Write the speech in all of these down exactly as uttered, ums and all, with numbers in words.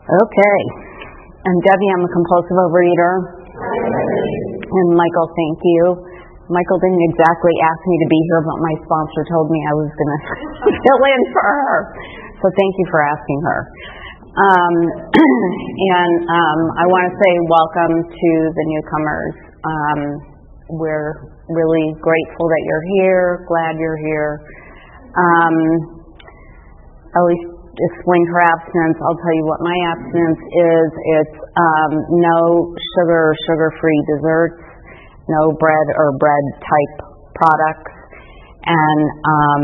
Okay. And Debbie, I'm a compulsive overeater. And Michael, thank you. Michael didn't exactly ask me to be here, but my sponsor told me I was going to fill in for her. So thank you for asking her. Um, and um, I want to say welcome to the newcomers. Um, we're really grateful that you're here, glad you're here. Um, Ellie explained her abstinence. I'll tell you what my abstinence is. It's um, no sugar or sugar-free desserts, no bread or bread-type products. And um,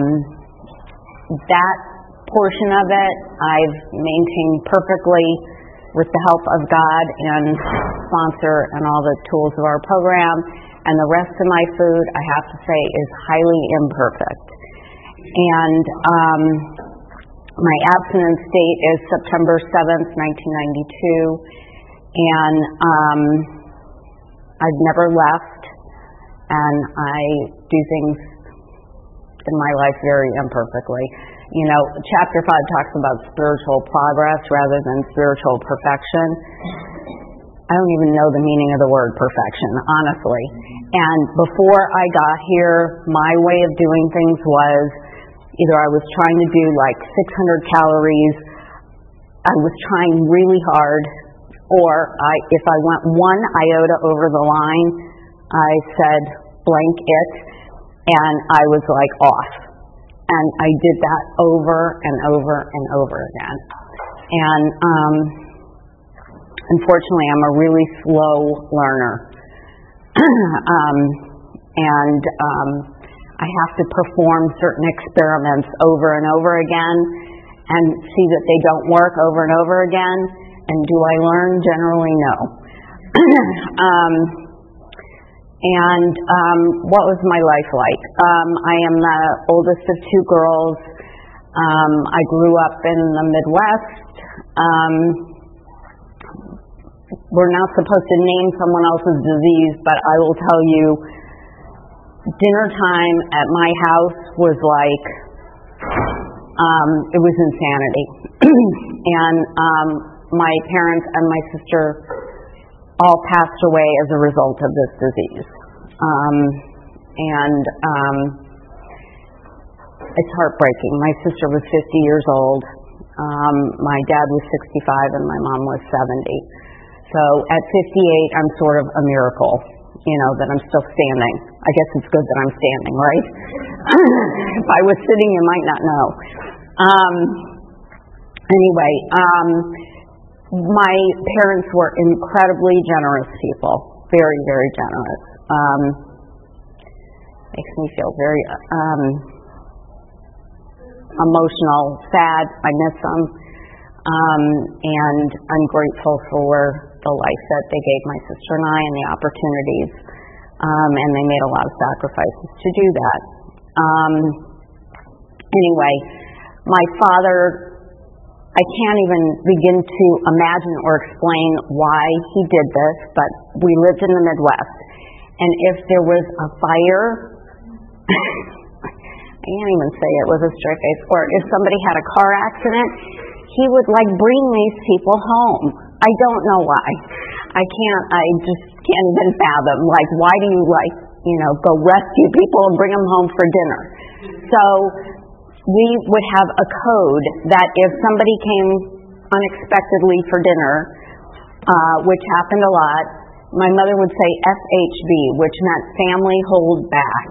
that portion of it I've maintained perfectly with the help of God and sponsor and all the tools of our program. And the rest of my food, I have to say, is highly imperfect. And um, my abstinence date is September seventh, nineteen ninety-two. And um, I've never left. And I do things in my life very imperfectly. You know, chapter five talks about spiritual progress rather than spiritual perfection. I don't even know the meaning of the word perfection, honestly. And before I got here, my way of doing things was either I was trying to do like six hundred calories, I was trying really hard, or I, if I went one iota over the line, I said blank it, and I was like off. And I did that over and over and over again. And um, unfortunately, I'm a really slow learner. um, and um, I have to perform certain experiments over and over again and see that they don't work over and over again. And do I learn? Generally, no. um, And um, what was my life like? Um, I am the oldest of two girls. Um, I grew up in the Midwest. Um, we're not supposed to name someone else's disease, but I will tell you, dinner time at my house was like, um, it was insanity. and um, my parents and my sister all passed away as a result of this disease. Um, and um, it's heartbreaking. My sister was fifty years old. Um, my dad was sixty-five and my mom was seventy. So at fifty-eight, I'm sort of a miracle, you know, that I'm still standing. I guess it's good that I'm standing, right? If I was sitting, you might not know. Um, anyway, um, my parents were incredibly generous people, very, very generous. Um, makes me feel very um, emotional, sad. I miss them, um, and I'm grateful for the life that they gave my sister and I and the opportunities, um, and they made a lot of sacrifices to do that. Um, anyway, my father, I can't even begin to imagine or explain why he did this, but we lived in the Midwest. And if there was a fire, I can't even say it with a straight face, or if somebody had a car accident, he would like bring these people home. I don't know why. I can't, I just can't even fathom, like, why do you like, you know, go rescue people and bring them home for dinner? So we would have a code that if somebody came unexpectedly for dinner, uh, which happened a lot, my mother would say F H B, which meant family hold back.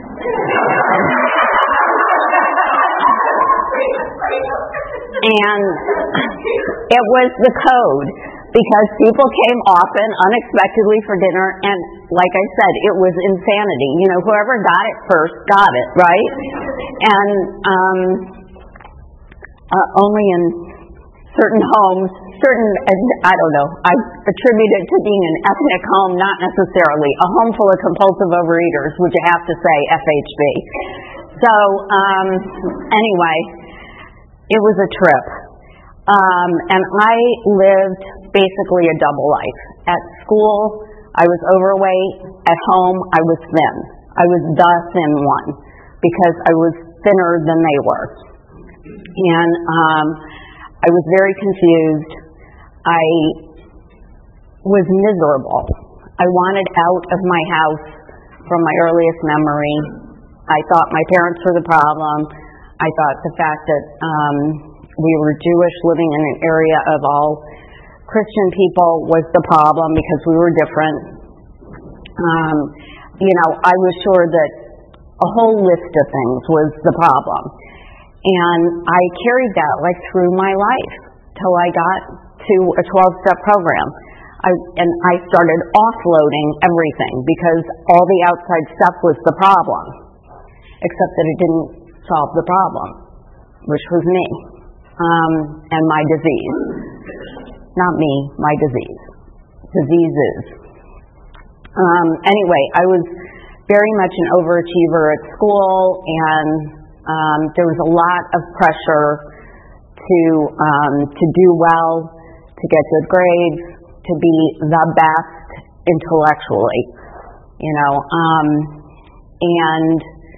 And it was the code because people came often unexpectedly for dinner, and like I said, it was insanity. You know, whoever got it first got it, right? And um, uh, only in certain homes, certain, I don't know, I attribute it to being an ethnic home, not necessarily a home full of compulsive overeaters, would you have to say F H B. So um, anyway, it was a trip. Um, and I lived basically a double life. At school, I was overweight. At home, I was thin. I was the thin one because I was thinner than they were. And um, I was very confused. I was miserable. I wanted out of my house from my earliest memory. I thought my parents were the problem. I thought the fact that um, we were Jewish living in an area of all Christian people was the problem because we were different. Um, you know, I was sure that a whole list of things was the problem. And I carried that like through my life till I got to a twelve-step program. I, and I started offloading everything because all the outside stuff was the problem, except that it didn't solve the problem, which was me um, and my disease. Not me, my disease. Diseases. Um, anyway, I was very much an overachiever at school, and um, there was a lot of pressure to um, to do well, to get good grades, to be the best intellectually, you know, um, and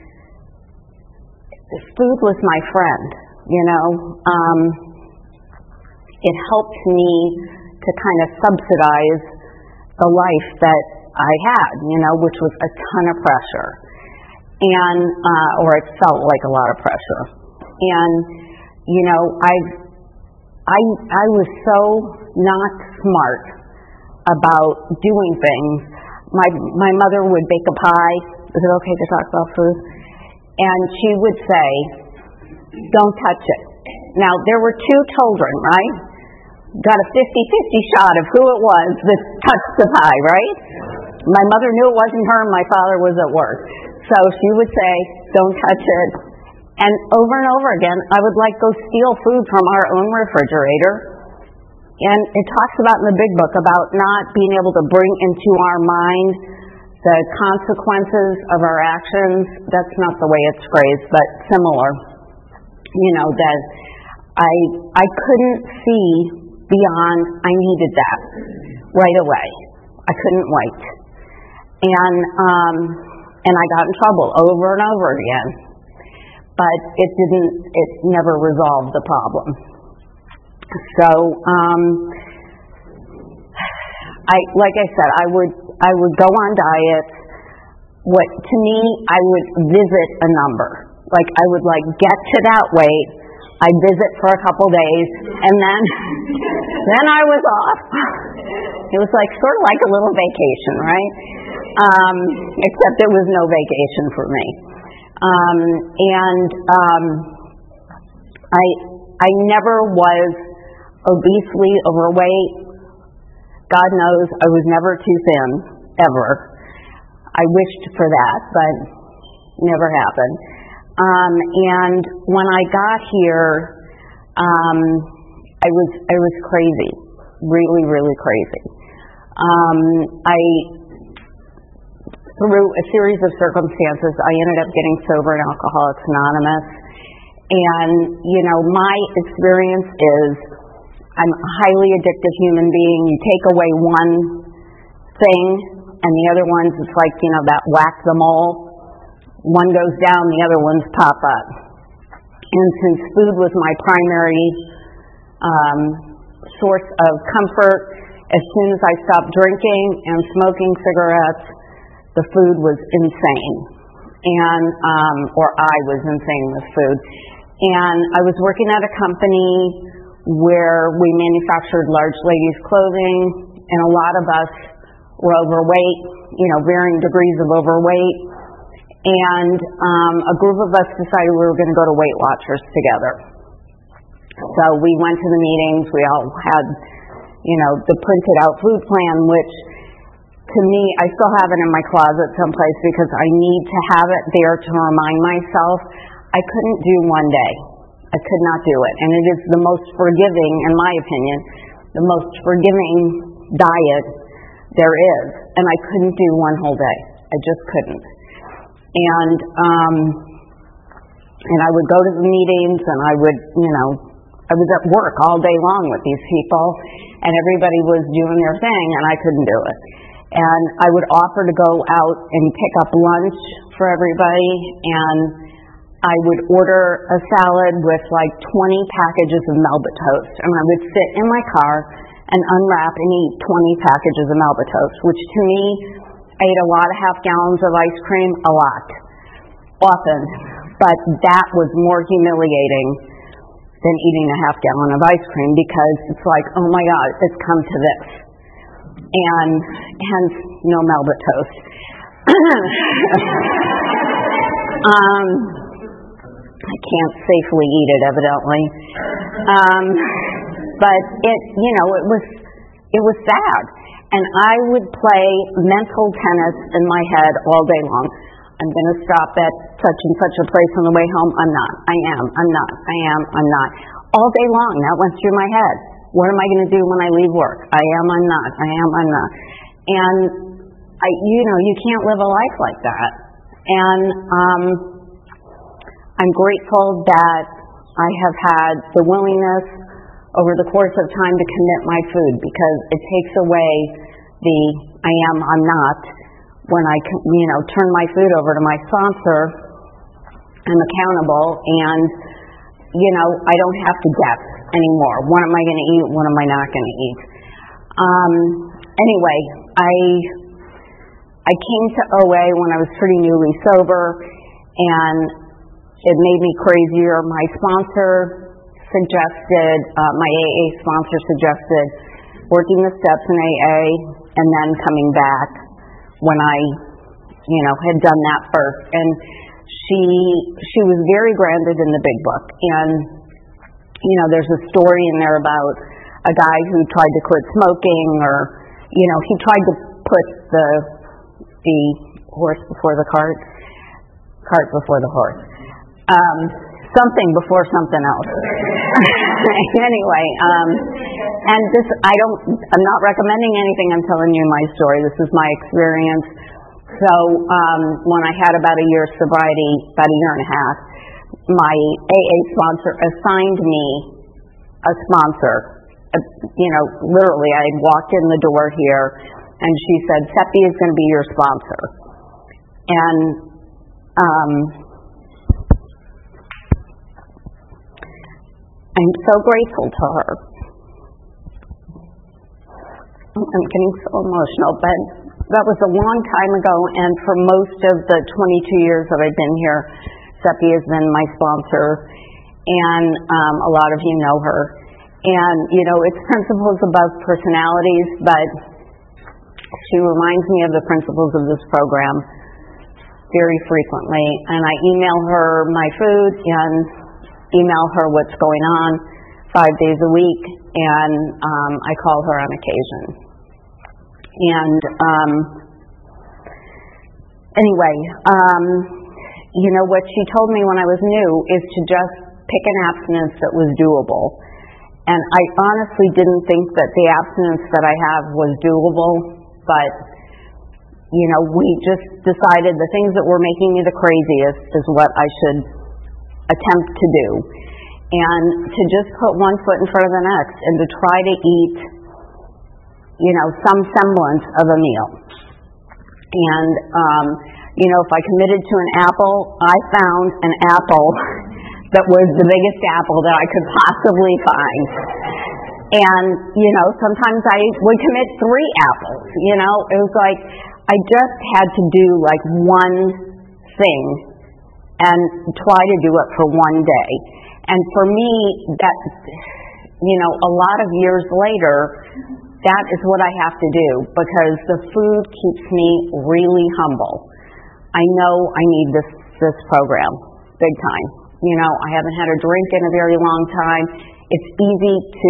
food was my friend, you know. Um, it helped me to kind of subsidize the life that I had, you know, which was a ton of pressure, and uh, or it felt like a lot of pressure. And you know, I I I was so not smart about doing things. My my mother would bake a pie. Is it okay to talk about food? And she would say, "Don't touch it." Now there were two children, right? Got a fifty-fifty shot of who it was that touched the pie, right? My mother knew it wasn't her, and my father was at work. So she would say, "Don't touch it." And over and over again, I would like go steal food from our own refrigerator. And it talks about in the big book about not being able to bring into our mind the consequences of our actions. That's not the way it's phrased, but similar. You know, that I I couldn't see beyond I needed that right away. I couldn't wait. And um, and I got in trouble over and over again. But it didn't, it never resolved the problem. So, um, I, like I said, I would, I would go on diets. What, to me, I would visit a number. Like, I would like get to that weight, I'd visit for a couple days, and then, then I was off. It was like, sort of like a little vacation, right? Um, except it was no vacation for me. Um, and um, I I never was obesely overweight. God knows I was never too thin, ever. I wished for that, but never happened. Um, and when I got here, um, I was I was crazy, really, really crazy. Um, I. Through a series of circumstances, I ended up getting sober in Alcoholics Anonymous. And, you know, my experience is I'm a highly addictive human being. You take away one thing, and the other ones, it's like, you know, that whack-the-mole. One goes down, the other ones pop up. And since food was my primary um, source of comfort, as soon as I stopped drinking and smoking cigarettes, the food was insane, and um, or I was insane with food. And I was working at a company where we manufactured large ladies' clothing, and a lot of us were overweight, you know, varying degrees of overweight. And um, a group of us decided we were going to go to Weight Watchers together. So we went to the meetings. We all had, you know, the printed out food plan, which to me, I still have it in my closet someplace because I need to have it there to remind myself I couldn't do one day. I could not do it. And it is the most forgiving, in my opinion, the most forgiving diet there is. And I couldn't do one whole day. I just couldn't. And um, and I would go to the meetings, and I would, you know, I was at work all day long with these people, and everybody was doing their thing, and I couldn't do it. And I would offer to go out and pick up lunch for everybody, and I would order a salad with like twenty packages of Melba toast, and I would sit in my car and unwrap and eat twenty packages of Melba Toast, which to me, I ate a lot of half gallons of ice cream, a lot, often, but that was more humiliating than eating a half gallon of ice cream, because it's like, oh my God, it's come to this. And hence, no Melba Toast. um, I can't safely eat it, evidently. Um, but it, you know, it was, it was sad. And I would play mental tennis in my head all day long. I'm going to stop at such and such a place on the way home. I'm not. I am. I'm not. I am. I'm not. All day long, that went through my head. What am I going to do when I leave work? I am. I'm not. I am. I'm not. And I, you know, you can't live a life like that. And um, I'm grateful that I have had the willingness over the course of time to commit my food, because it takes away the I am. I'm not. When I, you know, turn my food over to my sponsor, I'm accountable, and, you know, I don't have to guess anymore. What am I going to eat? What am I not going to eat? Um, anyway, I I came to O A when I was pretty newly sober, and it made me crazier. My sponsor suggested, uh, my A A sponsor suggested working the steps in A A and then coming back when I, you know, had done that first. And she she was very grounded in the big book. And, you know, there's a story in there about a guy who tried to quit smoking, or, you know, he tried to put the the horse before the cart, cart before the horse. Um, something before something else. Anyway, um, and this, I don't, I'm not recommending anything, I'm telling you my story. This is my experience. So, um, when I had about a year's sobriety, about a year and a half, my A A sponsor assigned me a sponsor. Uh, you know, literally, I had walked in the door here, and she said, Seppi is going to be your sponsor. And, um, I'm so grateful to her. I'm getting so emotional, but that was a long time ago, and for most of the twenty-two years that I've been here, Seppi has been my sponsor, and um, a lot of you know her. And, you know, it's principles above personalities, but she reminds me of the principles of this program very frequently. And I email her my food and email her what's going on five days a week, and um, I call her on occasion. And um, anyway, um, you know, what she told me when I was new is to just pick an abstinence that was doable. And I honestly didn't think that the abstinence that I have was doable, but, you know, we just decided the things that were making me the craziest is what I should attempt to do, and to just put one foot in front of the next, and to try to eat, you know, some semblance of a meal. And, um, you know, if I committed to an apple, I found an apple that was the biggest apple that I could possibly find. And, you know, sometimes I would commit three apples, you know. It was like I just had to do like one thing and try to do it for one day. And for me, that, you know, a lot of years later, that is what I have to do, because the food keeps me really humble. I know I need this, this program, big time. You know, I haven't had a drink in a very long time. It's easy to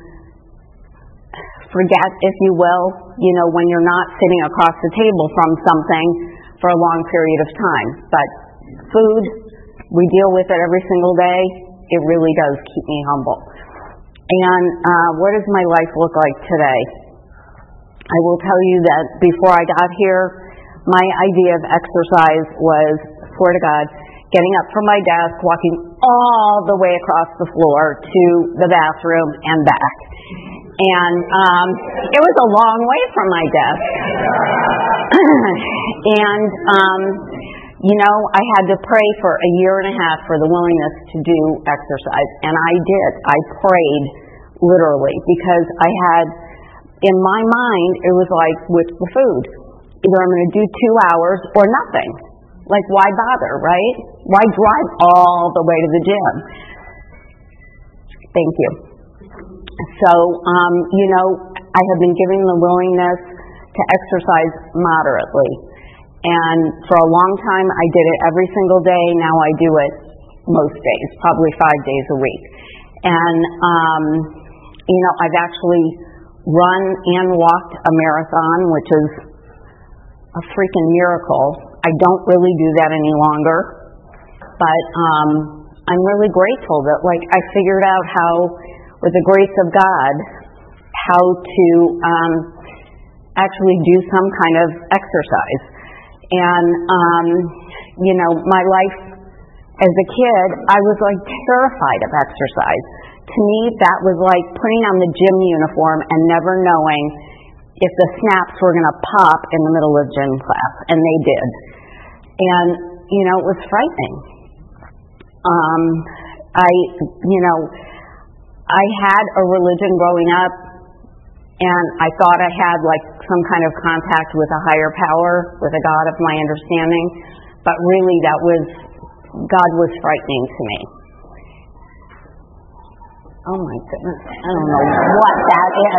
forget, if you will, you know, when you're not sitting across the table from something for a long period of time. But food, we deal with it every single day. It really does keep me humble. And uh, what does my life look like today? I will tell you that before I got here, my idea of exercise was, swear to God, getting up from my desk, walking all the way across the floor to the bathroom and back. And um, it was a long way from my desk. and, um, you know, I had to pray for a year and a half for the willingness to do exercise. And I did. I prayed, literally, because I had in my mind, it was like with the food. Either I'm going to do two hours or nothing. Like, why bother, right? Why drive all the way to the gym? Thank you. So, um, you know, I have been given the willingness to exercise moderately. And for a long time, I did it every single day. Now I do it most days, probably five days a week. And, um, you know, I've actually run and walked a marathon, which is a freaking miracle. I don't really do that any longer. But um, I'm really grateful that, like, I figured out how, with the grace of God, how to um, actually do some kind of exercise. And, um, you know, my life as a kid, I was, like, terrified of exercise. To me, that was like putting on the gym uniform and never knowing if the snaps were going to pop in the middle of gym class, and they did. And, you know, it was frightening. Um, I, you know, I had a religion growing up, and I thought I had, like, some kind of contact with a higher power, with a God of my understanding, but really that was, God was frightening to me. Oh my goodness, I don't know what that is.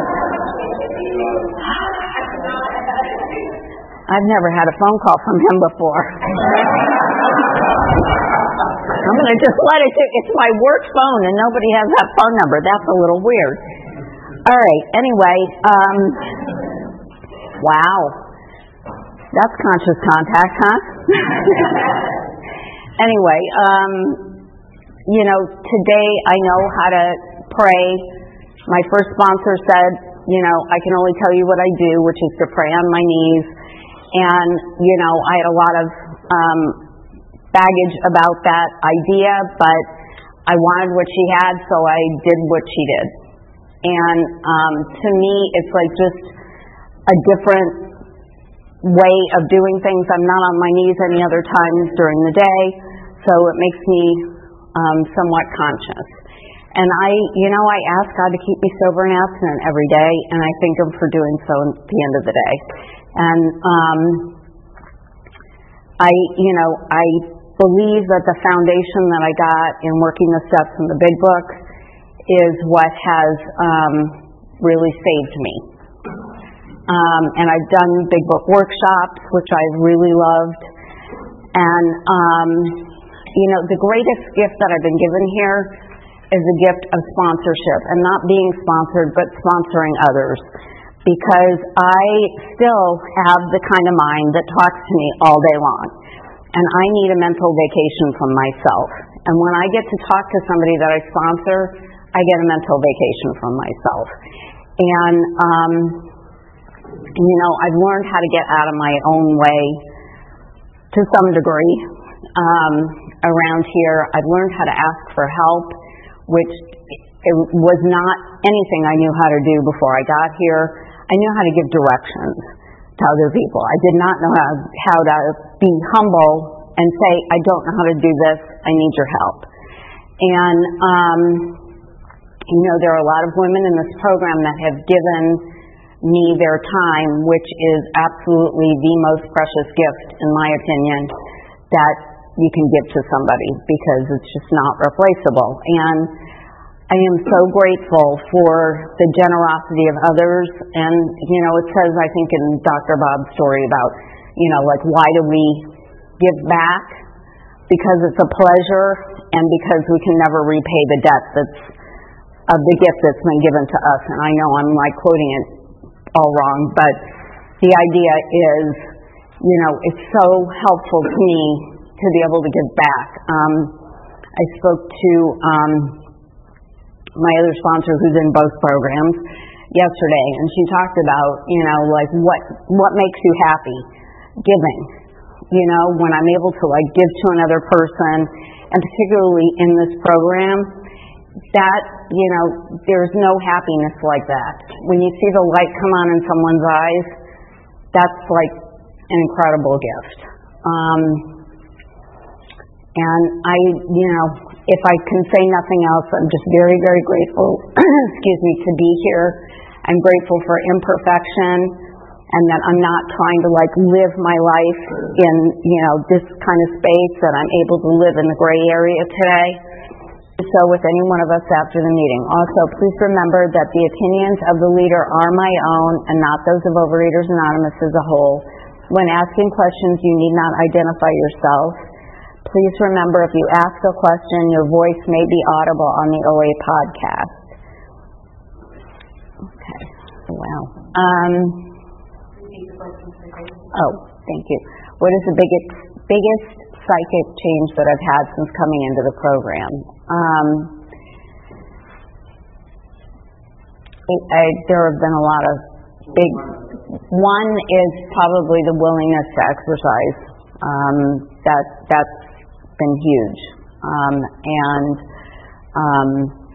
I've never had a phone call from him before. I'm going to just let it do. It's my work phone and nobody has that phone number. That's a little weird. All right, anyway, um, wow. That's conscious contact, huh? Anyway, um, you know, today I know how to pray. My first sponsor said, you know, I can only tell you what I do, which is to pray on my knees. And, you know, I had a lot of um, baggage about that idea, but I wanted what she had, so I did what she did. And um, to me, it's like just a different way of doing things. I'm not on my knees any other times during the day, so it makes me um, somewhat conscious. And I, you know, I ask God to keep me sober and abstinent every day, and I thank Him for doing so at the end of the day. And um, I, you know, I believe that the foundation that I got in working the steps in the Big Book is what has um, really saved me. Um, and I've done Big Book workshops, which I've really loved. And, um, you know, the greatest gift that I've been given here is a gift of sponsorship, and not being sponsored, but sponsoring others. Because I still have the kind of mind that talks to me all day long. And I need a mental vacation from myself. And when I get to talk to somebody that I sponsor, I get a mental vacation from myself. And, um, you know, I've learned how to get out of my own way to some degree um, around here. I've learned how to ask for help, which it was not anything I knew how to do before I got here. I knew how to give directions to other people. I did not know how, how to be humble and say, I don't know how to do this, I need your help. And, um, you know, there are a lot of women in this program that have given me their time, which is absolutely the most precious gift, in my opinion, that you can give to somebody, because it's just not replaceable. And I am so grateful for the generosity of others. And, you know, it says, I think, in Doctor Bob's story about, you know, like, why do we give back? Because it's a pleasure, and because we can never repay the debt that's of the gift that's been given to us. And I know I'm, like, quoting it all wrong, but the idea is, you know, it's so helpful to me to be able to give back. Um, I spoke to um, my other sponsor, who's in both programs, yesterday, and she talked about, you know, like, what what makes you happy? Giving. You know, when I'm able to, like, give to another person, and particularly in this program, that, you know, there's no happiness like that. When you see the light come on in someone's eyes, that's like an incredible gift. Um, and I, you know, if I can say nothing else, I'm just very, very grateful, excuse me, to be here I'm grateful for imperfection, and that I'm not trying to like live my life in, you know, this kind of space, that I'm able to live in the gray area today. So with any one of us after the meeting. Also, please remember that the opinions of the leader are my own and not those of Overeaters Anonymous as a whole. When asking questions, you need not identify yourself. Please remember, if you ask a question, your voice may be audible on the O A podcast. Okay. Wow. Um, oh, thank you. What is the biggest, biggest psychic change that I've had since coming into the program? Um, it, I, there have been a lot of big. One is probably the willingness to exercise. Um, that that's been huge, um, and um,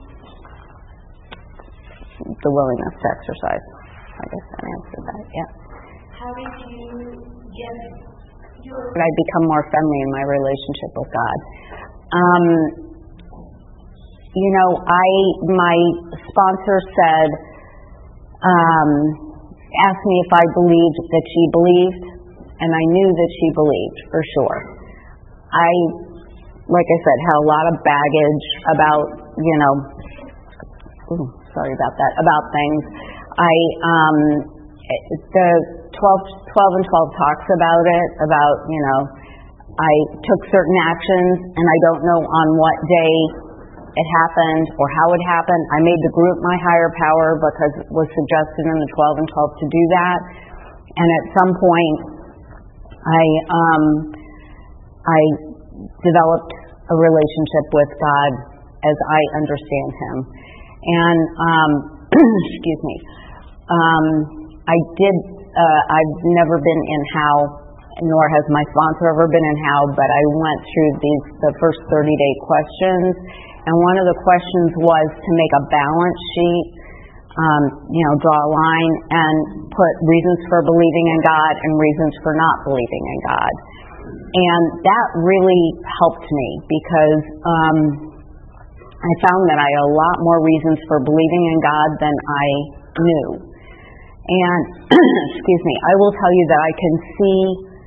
the willingness to exercise. I guess that answered that. Yeah. How did you get your? I become more friendly in my relationship with God. Um, you know, I my sponsor said, um, asked me if I believed that she believed, and I knew that she believed for sure. I, like I said, had a lot of baggage about, you know, ooh, sorry about that, about things. I, um, the twelve, twelve and twelve talks about it, about, you know, I took certain actions, and I don't know on what day it happened or how it happened. I made the group my higher power because it was suggested in the twelve and twelve to do that. And at some point, I um, I developed a relationship with God as I understand Him. And um, excuse me, um, I did. Uh, I've never been in How, nor has my sponsor ever been in How, but I went through these the first thirty day questions. And one of the questions was to make a balance sheet, um, you know, draw a line and put reasons for believing in God and reasons for not believing in God. And that really helped me because um, I found that I had a lot more reasons for believing in God than I knew. And, excuse me, I will tell you that I can see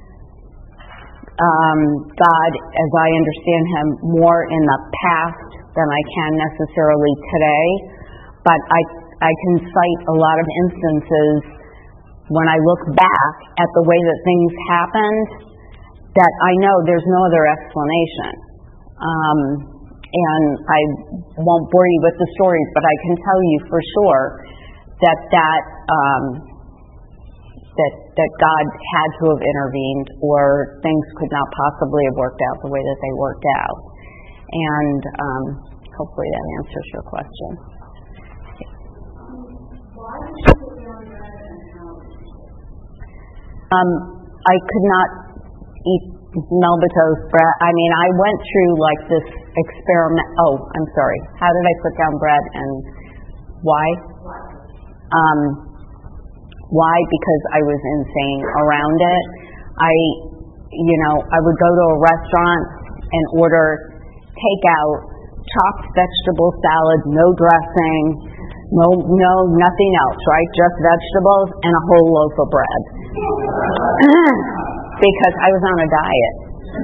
um, God, as I understand Him, more in the past than I can necessarily today, but I I can cite a lot of instances when I look back at the way that things happened that I know there's no other explanation. Um, and I won't bore you with the stories, but I can tell you for sure that that um, that that God had to have intervened, or things could not possibly have worked out the way that they worked out. And um, hopefully that answers your question. Why did you put down bread and how? Um, I could not eat Melbato's bread. I mean, I went through like this experiment. Oh, I'm sorry. How did I put down bread and why? Um, why? Because I was insane around it. I, you know, I would go to a restaurant and order takeout, chopped vegetable salad, no dressing, no, no, nothing else, right? Just vegetables and a whole loaf of bread. Because I was on a diet.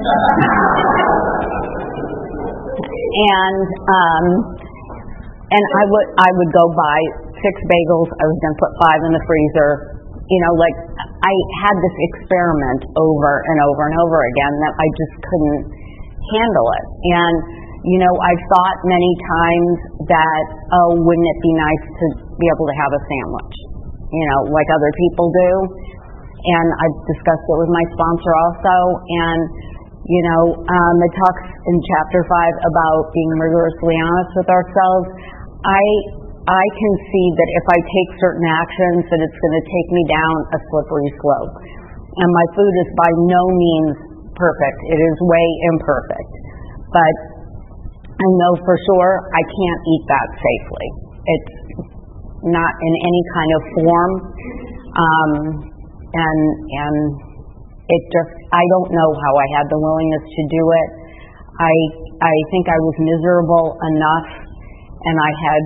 and um, and I would I would go buy six bagels. I was going to put five in the freezer. You know, like I had this experiment over and over and over again that I just couldn't handle it. And you know, I've thought many times that, oh, wouldn't it be nice to be able to have a sandwich, you know, like other people do. And I've discussed it with my sponsor also. And, you know, um, it talks in chapter five about being rigorously honest with ourselves. I I can see that if I take certain actions, that it's going to take me down a slippery slope. And my food is by no means perfect. It is way imperfect. But I know for sure I can't eat that safely. It's not in any kind of form. Um, and and it just, I don't know how I had the willingness to do it. I I think I was miserable enough, and I had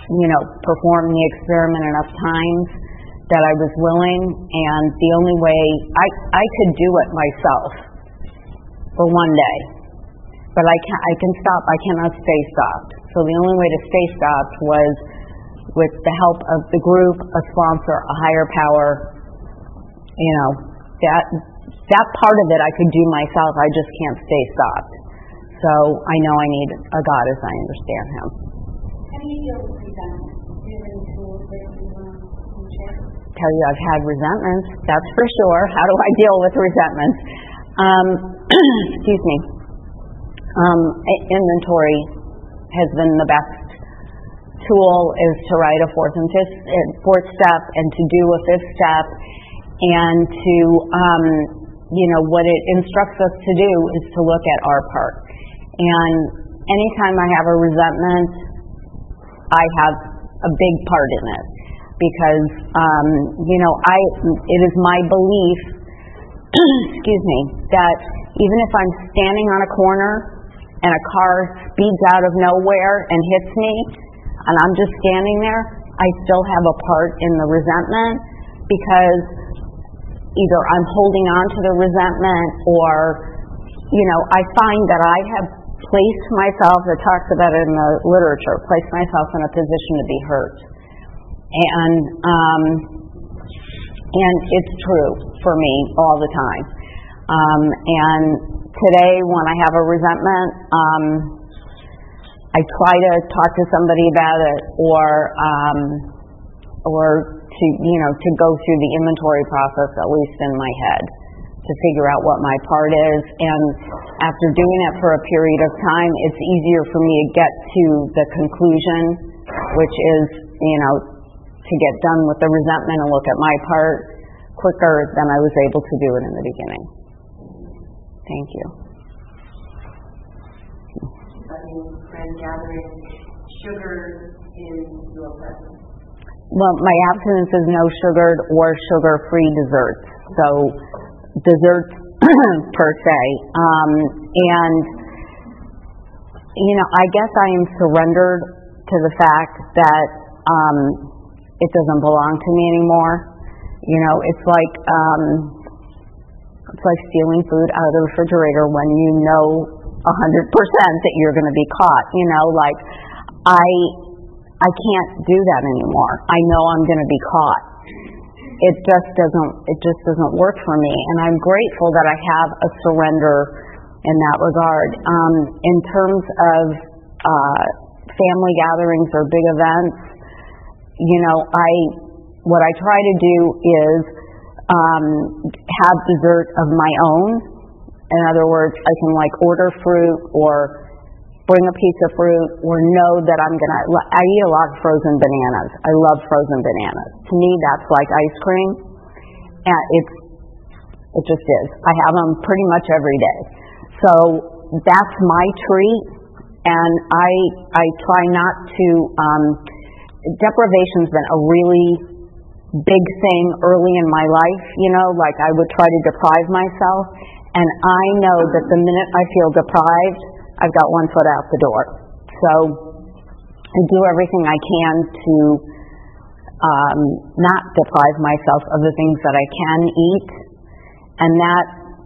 you know, perform the experiment enough times that I was willing, and the only way I I could do it myself for one day, but I can I can stop. I cannot stay stopped. So the only way to stay stopped was with the help of the group, a sponsor, a higher power. You know, that that part of it I could do myself. I just can't stay stopped. So I know I need a God as I understand Him. How do you deal with resentment? Do you have any tools that you want to share? Tell you I've had resentments, that's for sure. How do I deal with resentments? Um, excuse me. Um, inventory has been the best tool, is to write a fourth and fifth, fourth step, and to do a fifth step, and to, um, you know, what it instructs us to do is to look at our part. And anytime I have a resentment, I have a big part in it. Because, um, you know, I it is my belief, excuse me, that even if I'm standing on a corner and a car speeds out of nowhere and hits me, and I'm just standing there, I still have a part in the resentment, because either I'm holding on to the resentment, or, you know, I find that I have placed myself, it talks about it in the literature, placed myself in a position to be hurt. And um, and it's true for me all the time. Um, and today, when I have a resentment, um, I try to talk to somebody about it, or um, or to you know to go through the inventory process, at least in my head, to figure out what my part is. And after doing it for a period of time, it's easier for me to get to the conclusion, which is you know. to get done with the resentment and look at my part quicker than I was able to do it in the beginning. Thank you. Friend gathering, sugar in your presence? Well, my abstinence is no sugared or sugar-free desserts. So desserts per se. Um, and, you know, I guess I am surrendered to the fact that um, it doesn't belong to me anymore. You know, it's like um, it's like stealing food out of the refrigerator when you know a hundred percent that you're going to be caught. You know, like I I can't do that anymore. I know I'm going to be caught. It just doesn't it just doesn't work for me, and I'm grateful that I have a surrender in that regard. Um, in terms of uh, family gatherings or big events, you know, I what I try to do is um, have dessert of my own. In other words, I can like order fruit or bring a piece of fruit, or know that I'm gonna. I eat a lot of frozen bananas. I love frozen bananas. To me, that's like ice cream, and it's it just is. I have them pretty much every day. So that's my treat, and I I try not to. Um, deprivation's been a really big thing early in my life. You know, like I would try to deprive myself, and I know that the minute I feel deprived, I've got one foot out the door. So I do everything I can to um, not deprive myself of the things that I can eat, and that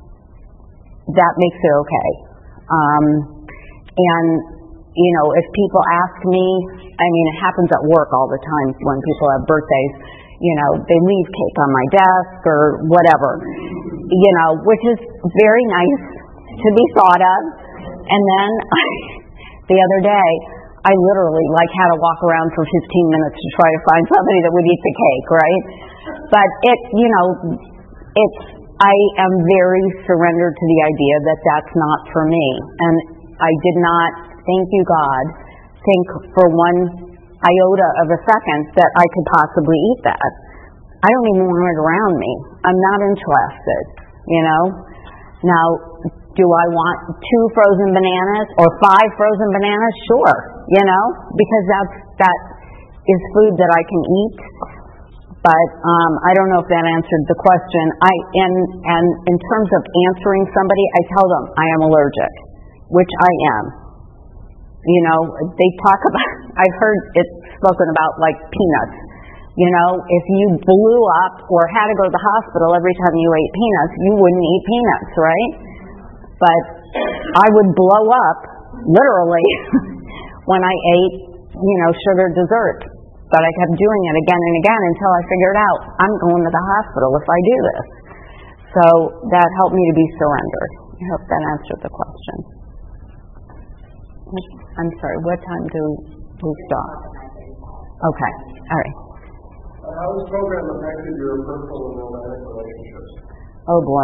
that makes it okay. Um, and you know, if people ask me, I mean, it happens at work all the time when people have birthdays. You know, they leave cake on my desk or whatever. You know, which is very nice to be thought of. And then the other day, I literally like had to walk around for fifteen minutes to try to find somebody that would eat the cake, right? But it, you know, it's, I am very surrendered to the idea that that's not for me. And I did not, thank you God, think for one iota of a second that I could possibly eat that. I don't even want it around me. I'm not interested, you know? Now, do I want two frozen bananas or five frozen bananas? Sure, you know, because that's that is food that I can eat. But um, I don't know if that answered the question. I and and in terms of answering somebody, I tell them I am allergic, which I am. You know, they talk about, I've heard it spoken about like peanuts. You know, if you blew up or had to go to the hospital every time you ate peanuts, you wouldn't eat peanuts, right? But I would blow up, literally, when I ate, you know, sugar dessert. But I kept doing it again and again until I figured out, I'm going to the hospital if I do this. So that helped me to be surrendered. I hope that answered the question. I'm sorry, what time do we stop? Okay, all right. How has the program affected your personal and romantic relationships? Oh boy.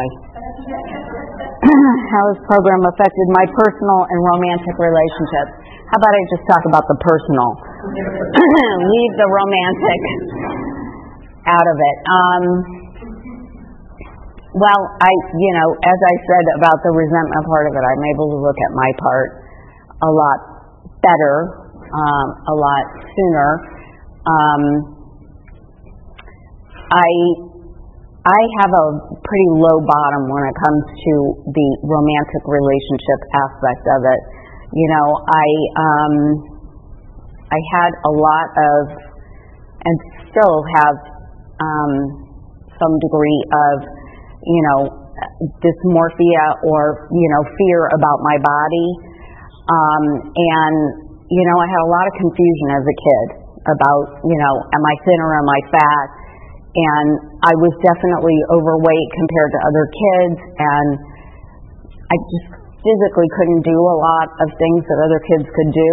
How has the program affected my personal and romantic relationships? How about I just talk about the personal? Leave the romantic out of it. Um, well, I, you know, as I said about the resentment part of it, I'm able to look at my part a lot better, um, a lot sooner. Um, I I have a pretty low bottom when it comes to the romantic relationship aspect of it. You know, I um, I had a lot of, and still have um, some degree of, you know, dysmorphia or, you know, fear about my body. Um, and, you know, I had a lot of confusion as a kid about, you know, am I thin or am I fat? And I was definitely overweight compared to other kids, and I just physically couldn't do a lot of things that other kids could do.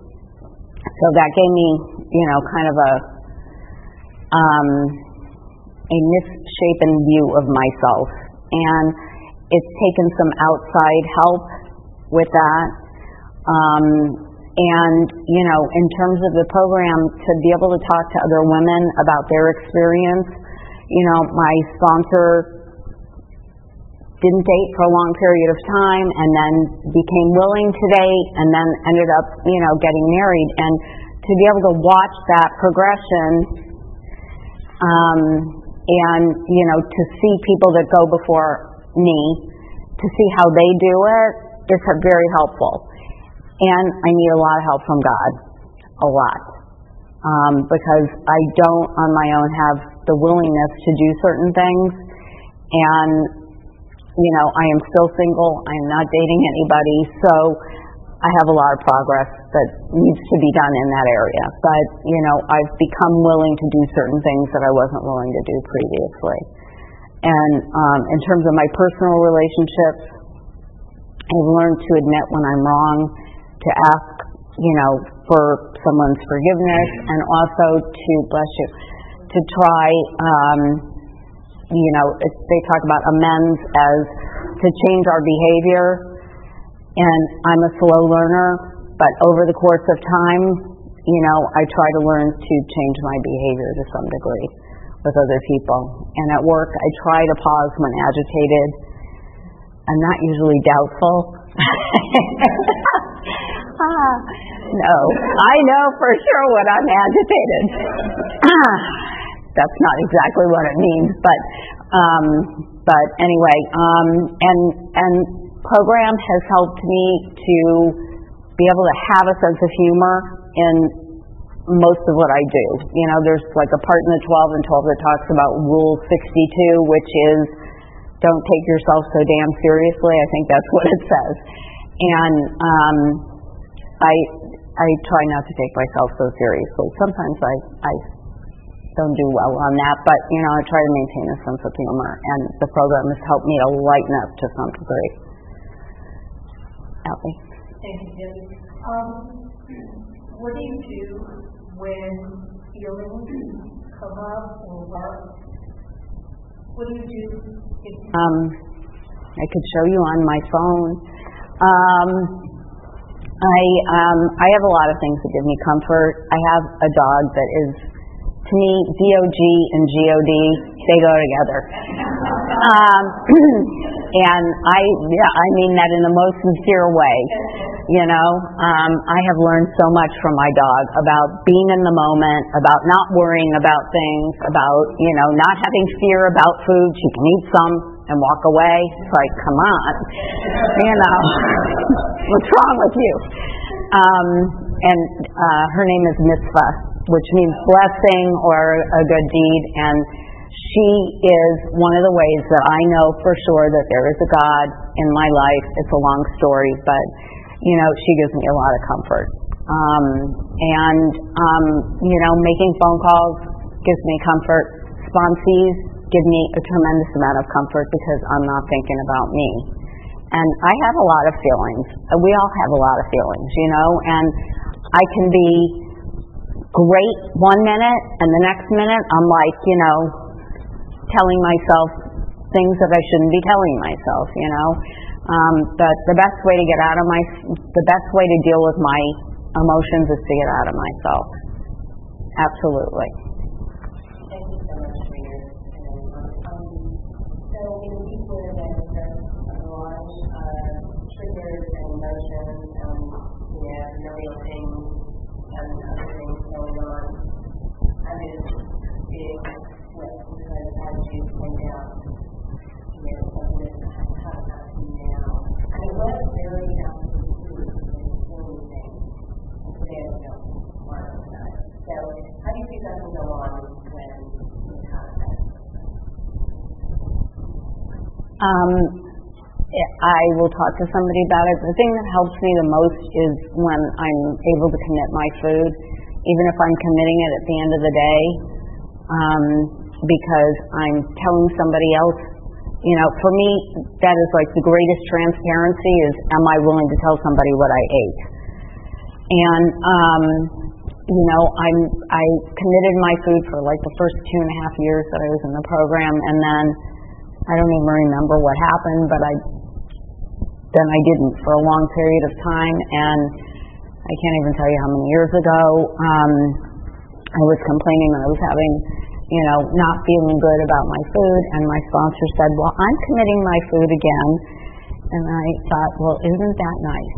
So that gave me, you know, kind of a um, a misshapen view of myself. And it's taken some outside help with that. Um, and, you know, in terms of the program, to be able to talk to other women about their experience, you know, my sponsor didn't date for a long period of time and then became willing to date and then ended up, you know, getting married. And to be able to watch that progression um, and, you know, to see people that go before me, to see how they do it, is very helpful. And I need a lot of help from God, a lot, um, because I don't on my own have the willingness to do certain things. And, you know, I am still single. I am not dating anybody. So I have a lot of progress that needs to be done in that area. But, you know, I've become willing to do certain things that I wasn't willing to do previously. And um, in terms of my personal relationships, I've learned to admit when I'm wrong, to ask, you know, for someone's forgiveness, and also to, bless you, to try, um, you know, they talk about amends as to change our behavior. And I'm a slow learner, but over the course of time, you know, I try to learn to change my behavior to some degree with other people. And at work, I try to pause when agitated. I'm not usually doubtful. ah, no, I know for sure when I'm agitated. That's not exactly what it means, but um, but anyway, um, and and program has helped me to be able to have a sense of humor in most of what I do. You know, there's like a part in the twelve and twelve that talks about Rule sixty-two, which is don't take yourself so damn seriously. I think that's what it says. And um, I I try not to take myself so seriously. Sometimes I, I don't do well on that, but, you know, I try to maintain a sense of humor, and the program has helped me to lighten up to some degree. Alfie? Thank you, Jim. Um, what do you do when feelings come up or what? What do you do? If um, I could show you on my phone. Um, I um, I have a lot of things that give me comfort. I have a dog that is, to me, D O G and G O D, they go together. Um, and I, yeah, I mean that in the most sincere way. You know, um, I have learned so much from my dog about being in the moment, about not worrying about things, about, you know, not having fear about food. She can eat some and walk away. It's like, come on, you know, what's wrong with you? um, and uh, her name is Mitzvah, which means blessing or a good deed, and she is one of the ways that I know for sure that there is a God in my life. It's a long story, but, you know, she gives me a lot of comfort. Um, and, um, you know, making phone calls gives me comfort. Sponsees give me a tremendous amount of comfort because I'm not thinking about me. And I have a lot of feelings. We all have a lot of feelings, you know, and I can be great one minute, and the next minute I'm like, you know, telling myself things that I shouldn't be telling myself, you know. Um, but the best way to get out of my, the best way to deal with my emotions is to get out of myself. Absolutely. Thank you so much for your um, so in people that have a lot of triggers and emotions, um, you know, familial things and other things going on, I'm just being with because as you point out, you know, something that I'm talking about now. I mean, what really has to do is anything. So, how do you think that will go on when you have that? Um, I will talk to somebody about it. The thing that helps me the most is when I'm able to commit my food, even if I'm committing it at the end of the day, um, because I'm telling somebody else. You know, for me, that is like the greatest transparency is, am I willing to tell somebody what I ate? And, um, you know, I'm, I committed my food for like the first two and a half years that I was in the program, and then I don't even remember what happened, but I, then I didn't for a long period of time, and I can't even tell you how many years ago, um, I was complaining that I was having, you know, not feeling good about my food, and my sponsor said, well, I'm committing my food again. And I thought, well, isn't that nice?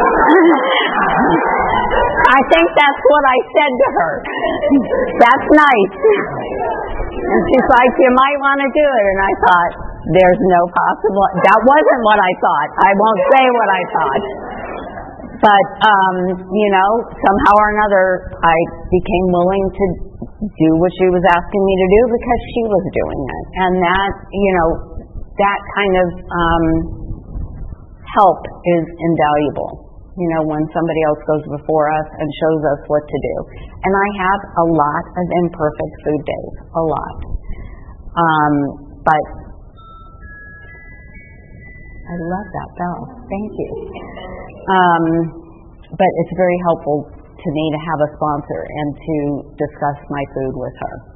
I think that's what I said to her. That's nice. And she's like, you might want to do it. And I thought, there's no possible, that wasn't what I thought. I won't say what I thought. But, um, you know, somehow or another, I became willing to do what she was asking me to do because she was doing it. And that, you know, that kind of um, help is invaluable. You know, when somebody else goes before us and shows us what to do. And I have a lot of imperfect food days, a lot. Um, but I love that bell. Thank you. Um, but it's very helpful to me to have a sponsor and to discuss my food with her.